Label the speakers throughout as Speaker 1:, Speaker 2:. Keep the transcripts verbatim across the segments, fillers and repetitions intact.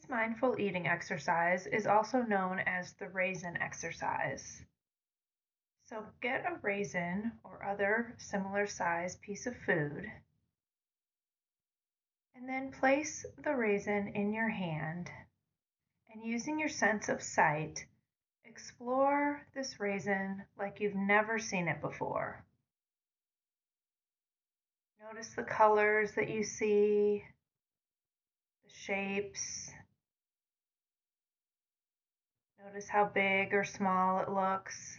Speaker 1: This mindful eating exercise is also known as the raisin exercise. So get a raisin or other similar size piece of food, and then place the raisin in your hand, and using your sense of sight, explore this raisin like you've never seen it before. Notice the colors that you see, the shapes. Notice how big or small it looks.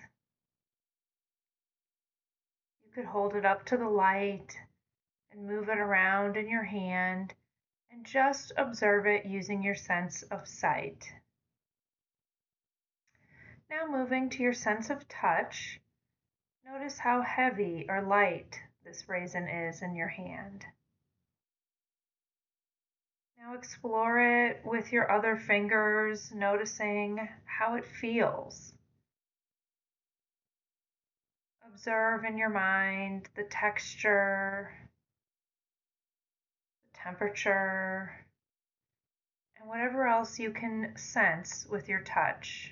Speaker 1: You could hold it up to the light and move it around in your hand and just observe it using your sense of sight. Now moving to your sense of touch, notice how heavy or light this raisin is in your hand. Now explore it with your other fingers, noticing how it feels. Observe in your mind the texture, the temperature, and whatever else you can sense with your touch.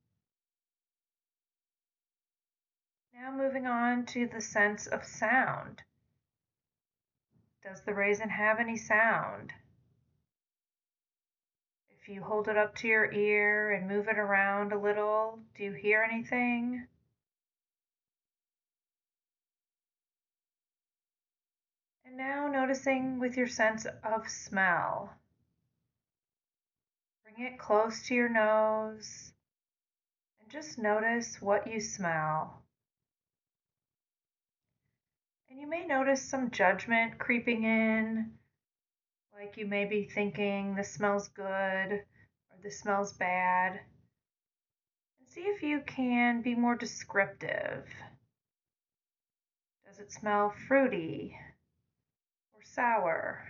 Speaker 1: Now moving on to the sense of sound. Does the raisin have any sound? If you hold it up to your ear and move it around a little, do you hear anything? And now noticing with your sense of smell. Bring it close to your nose and just notice what you smell. And you may notice some judgment creeping in, like you may be thinking this smells good or this smells bad. And see if you can be more descriptive. Does it smell fruity or sour?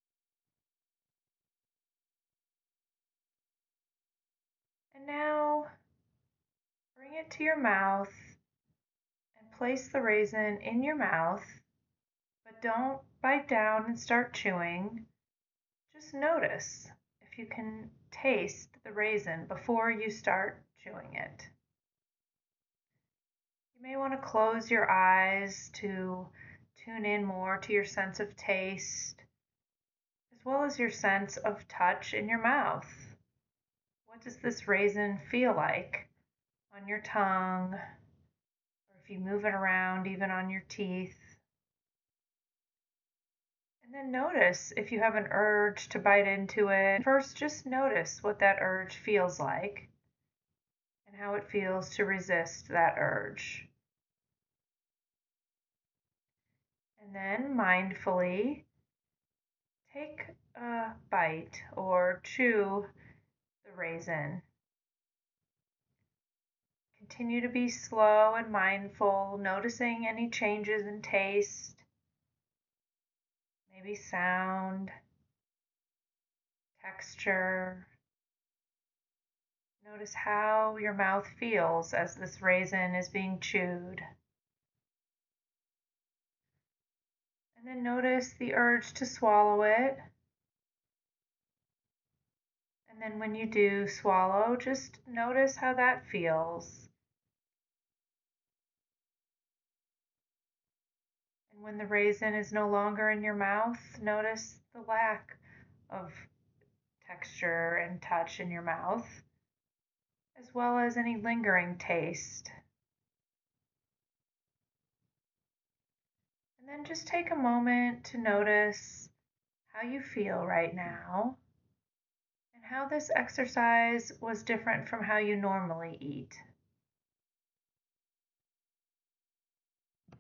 Speaker 1: And now bring it to your mouth and place the raisin in your mouth, but don't bite down and start chewing. Just notice if you can taste the raisin before you start chewing it. You may want to close your eyes to tune in more to your sense of taste, as well as your sense of touch in your mouth. What does this raisin feel like on your tongue, or if you move it around even on your teeth? And then notice if you have an urge to bite into it. First, just notice what that urge feels like and how it feels to resist that urge. And then mindfully take a bite or chew the raisin. Continue to be slow and mindful, noticing any changes in taste, maybe sound, texture. Notice how your mouth feels as this raisin is being chewed. And then notice the urge to swallow it. And then when you do swallow, just notice how that feels. And when the raisin is no longer in your mouth, notice the lack of texture and touch in your mouth, as well as any lingering taste. And then just take a moment to notice how you feel right now and how this exercise was different from how you normally eat.